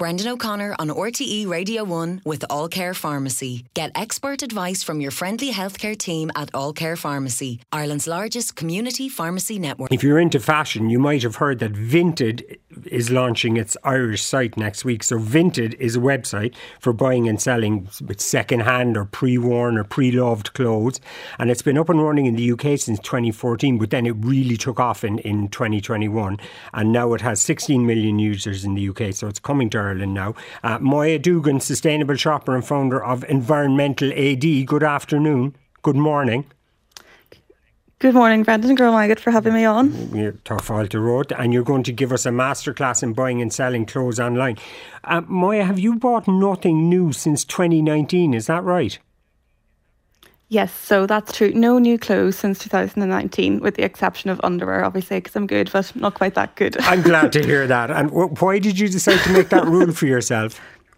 Brendan O'Connor on RTE Radio 1 with All Care Pharmacy. Get expert advice from your friendly healthcare team at All Care Pharmacy, Ireland's largest community pharmacy network. If you're into fashion, you might have heard that Vinted is launching its Irish site next week. So Vinted is a website for buying and selling with second-hand or pre-worn or pre-loved clothes. And it's been up and running in the UK since 2014, but then it really took off in 2021. And now it has 16 million users in the UK, so it's coming to Ireland now. Moya Dugan, sustainable shopper and founder of Environmental AD. Good afternoon. Good morning. Good morning, Brendan. Good for having me on. You're Tarfalta Road, and you're going to give us a masterclass in buying and selling clothes online. Moya, have you bought nothing new since 2019? Is that right? Yes, so that's true. No new clothes since 2019, with the exception of underwear, obviously, because I'm good, but not quite that good. I'm glad to hear that. And why did you decide to make that rule for yourself?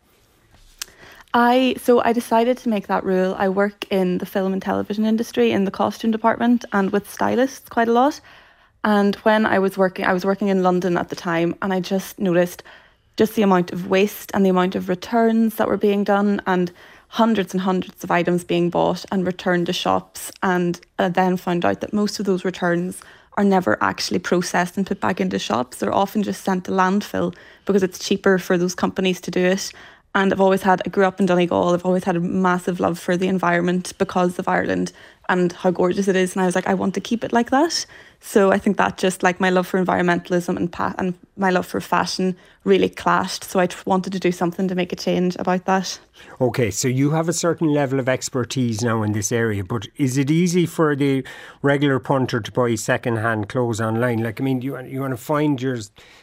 I decided to make that rule. I work in the film and television industry in the costume department and with stylists quite a lot. And when I was working in London at the time, and I just noticed just the amount of waste and the amount of returns that were being done, and hundreds of items being bought and returned to shops. And I then found out that most of those returns are never actually processed and put back into shops. They're often just sent to landfill because it's cheaper for those companies to do it. And I grew up in Donegal. I've always had a massive love for the environment because of Ireland and how gorgeous it is. And I was like, I want to keep it like that. So I think that just like my love for environmentalism and my love for fashion really clashed. So I wanted to do something to make a change about that. Okay, so you have a certain level of expertise now in this area, but is it easy for the regular punter to buy second-hand clothes online? Like, I mean, you want to find your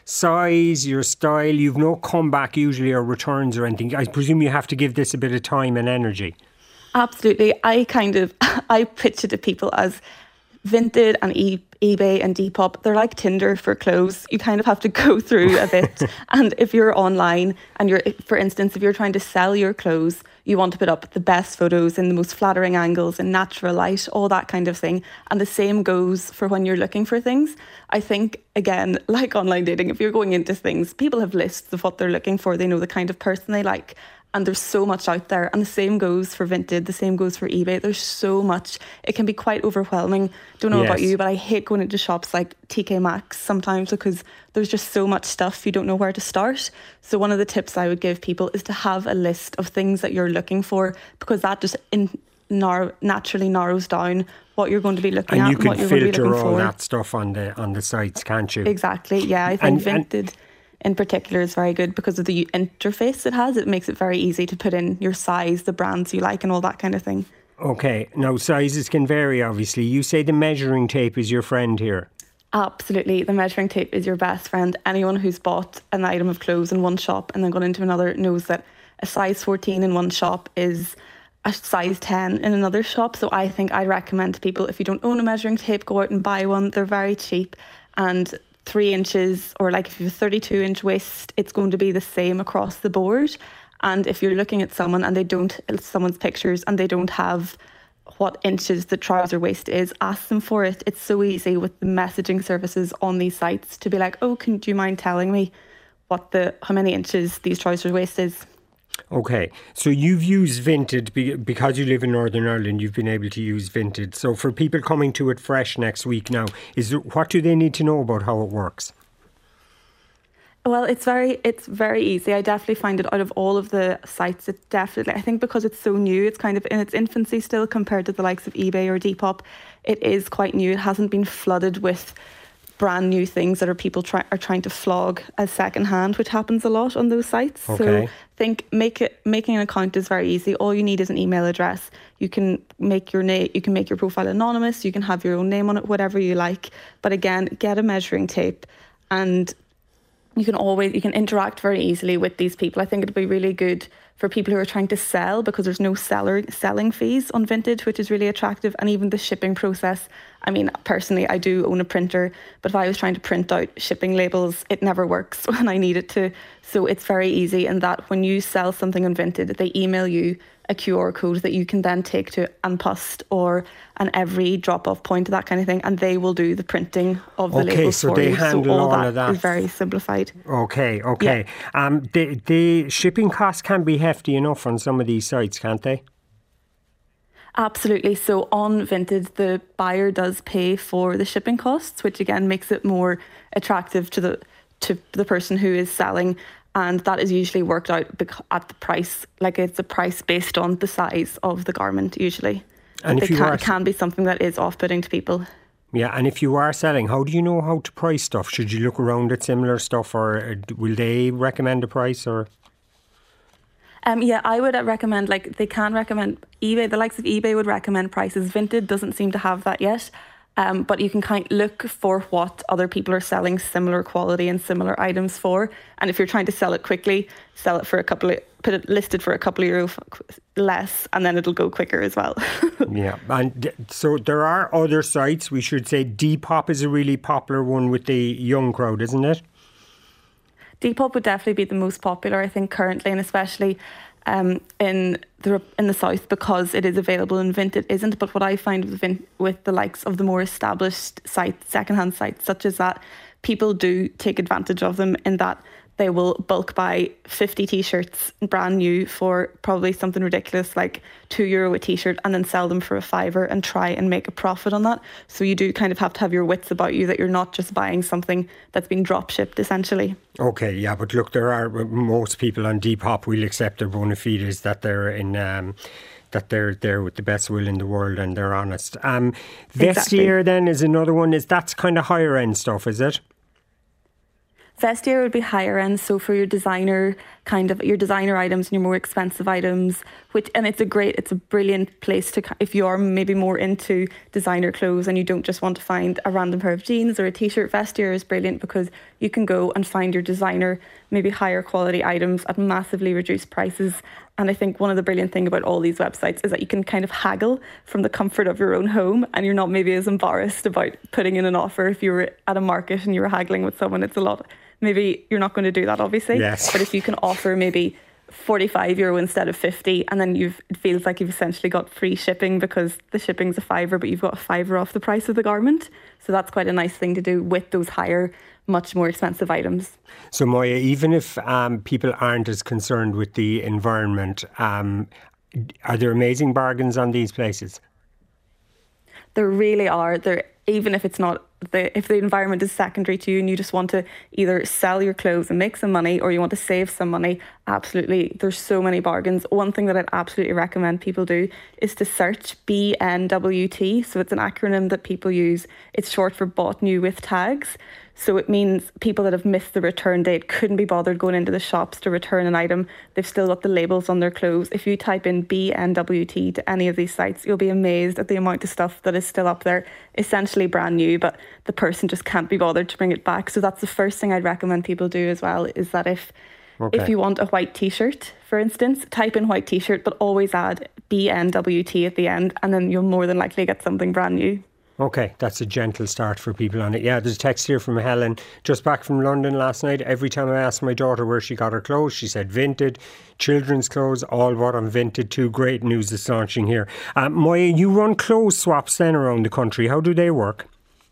size, your style. You've no comeback usually or returns or anything. I presume you have to give this a bit of time and energy. Absolutely. I pitch it to people as Vinted and eBay and Depop. They're like Tinder for clothes. You kind of have to go through a bit. And if you're online and for instance, if you're trying to sell your clothes, you want to put up the best photos in the most flattering angles in natural light, all that kind of thing. And the same goes for when you're looking for things. I think, again, like online dating, if you're going into things, people have lists of what they're looking for. They know the kind of person they like. And there's so much out there. And the same goes for Vinted. The same goes for eBay. There's so much. It can be quite overwhelming. Don't know about you, but I hate going into shops like TK Maxx sometimes because there's just so much stuff you don't know where to start. So one of the tips I would give people is to have a list of things that you're looking for, because that just naturally narrows down what you're going to be looking at and what you're going to be looking for. And you can filter all that stuff on the sites, can't you? Exactly. Yeah, I think Vinted in particular is very good because of the interface it has. It makes it very easy to put in your size, the brands you like and all that kind of thing. Okay, now sizes can vary obviously. You say the measuring tape is your friend here. Absolutely, the measuring tape is your best friend. Anyone who's bought an item of clothes in one shop and then gone into another knows that a size 14 in one shop is a size 10 in another shop. So I think I'd recommend to people, if you don't own a measuring tape, go out and buy one. They're very cheap, and 3 inches, or like if you have a 32-inch waist, it's going to be the same across the board. And if you're looking at someone and someone's pictures and they don't have what inches the trouser waist is, ask them for it. It's so easy with the messaging services on these sites to be like, oh, do you mind telling me how many inches these trouser waist is? Okay, so you've used Vinted because you live in Northern Ireland. You've been able to use Vinted. So for people coming to it fresh next week now, what do they need to know about how it works? Well, it's very easy. I definitely find it out of all of the sites. I think because it's so new, it's kind of in its infancy still compared to the likes of eBay or Depop. It is quite new. It hasn't been flooded with brand new things that people are trying to flog as secondhand, which happens a lot on those sites. Okay. So I think making an account is very easy. All you need is an email address. You can make your profile anonymous. You can have your own name on it, whatever you like. But again, get a measuring tape, and you can interact very easily with these people. I think it'd be really good for people who are trying to sell, because there's no selling fees on Vinted, which is really attractive. And even the shipping process. I mean, personally, I do own a printer, but if I was trying to print out shipping labels, it never works when I need it to. So it's very easy in that when you sell something on Vinted, they email you a QR code that you can then take to An Post or an Every drop-off point, that kind of thing, and they will do the printing of the labels for you. Okay, so they handle all of that. Is very simplified. Okay. Yeah. The shipping costs can be hefty enough on some of these sites, can't they? Absolutely. So on Vinted, the buyer does pay for the shipping costs, which again makes it more attractive to the person who is selling. And that is usually worked out at the price, like it's a price based on the size of the garment usually. And it can be something that is off-putting to people. Yeah, and if you are selling, how do you know how to price stuff? Should you look around at similar stuff, or will they recommend a price? Or yeah, I would recommend, like they can recommend eBay, the likes of eBay would recommend prices. Vinted doesn't seem to have that yet. But you can kind of look for what other people are selling similar quality and similar items for. And if you're trying to sell it quickly, sell it for put it listed for a couple of euro less, and then it'll go quicker as well. Yeah, and so there are other sites. We should say Depop is a really popular one with the young crowd, isn't it? Depop would definitely be the most popular, I think, currently, and especially in the south, because it is available and Vinted isn't. But what I find with the likes of the more established sites, secondhand sites such as that, people do take advantage of them in that they will bulk buy 50 t-shirts brand new for probably something ridiculous like €2 a t-shirt, and then sell them for a £5 and try and make a profit on that. So you do kind of have to have your wits about you, that you're not just buying something that's been drop shipped essentially. Okay, yeah, but look, there are most people on Depop will accept their bona fides, that they're in that they're there with the best will in the world and they're honest. Vestiaire then is another one. That's kind of higher end stuff, is it? Vestiaire would be higher end, so for your designer items and your more expensive items, and it's a brilliant place to, if you are maybe more into designer clothes and you don't just want to find a random pair of jeans or a t-shirt. Vestiaire is brilliant because you can go and find your designer, maybe higher quality items at massively reduced prices. And I think one of the brilliant things about all these websites is that you can kind of haggle from the comfort of your own home, and you're not maybe as embarrassed about putting in an offer. If you were at a market and you were haggling with someone, it's a lot. Maybe you're not going to do that, obviously. Yes. But if you can offer maybe €45 instead of 50, and then it feels like you've essentially got free shipping because the shipping's a £5, but you've got a £5 off the price of the garment. So that's quite a nice thing to do with those higher, much more expensive items. So Moya, even if people aren't as concerned with the environment, are there amazing bargains on these places? There really are. Even if it's not, if the environment is secondary to you and you just want to either sell your clothes and make some money, or you want to save some money, absolutely, there's so many bargains. One thing that I'd absolutely recommend people do is to search BNWT. So it's an acronym that people use. It's short for bought new with tags. So it means people that have missed the return date, couldn't be bothered going into the shops to return an item, they've still got the labels on their clothes. If you type in BNWT to any of these sites, you'll be amazed at the amount of stuff that is still up there, essentially brand new, but the person just can't be bothered to bring it back. So that's the first thing I'd recommend people do as well, is that if you want a white t-shirt, for instance, type in white t-shirt, but always add BNWT at the end, and then you'll more than likely get something brand new. Okay, that's a gentle start for people on it. Yeah, there's a text here from Helen, just back from London last night. Every time I asked my daughter where she got her clothes, she said Vinted, children's clothes, all bought on Vinted too. Great news is launching here. Moya, you run clothes swaps then around the country. How do they work?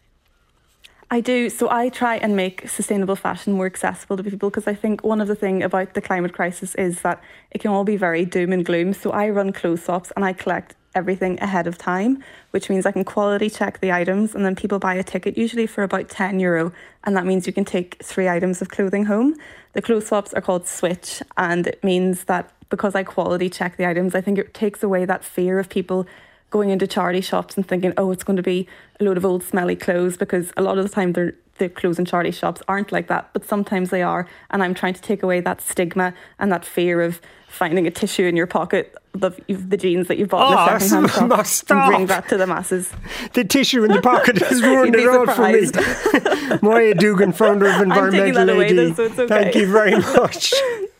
I do. So I try and make sustainable fashion more accessible to people, because I think one of the things about the climate crisis is that it can all be very doom and gloom. So I run clothes swaps and I collect everything ahead of time, which means I can quality check the items, and then people buy a ticket usually for about €10, and that means you can take 3 items of clothing home. The clothes swaps are called Switch, and it means that because I quality check the items, I think it takes away that fear of people going into charity shops and thinking, oh, it's going to be a load of old smelly clothes, because a lot of the time the clothes in charity shops aren't like that, but sometimes they are. And I'm trying to take away that stigma and that fear of finding a tissue in your pocket of the jeans that you've bought in a second-hand shop, and bring that to the masses. The tissue in the pocket has ruined it all for me. Moya Dougan, founder of Environmental AD. So it's okay. Thank you very much.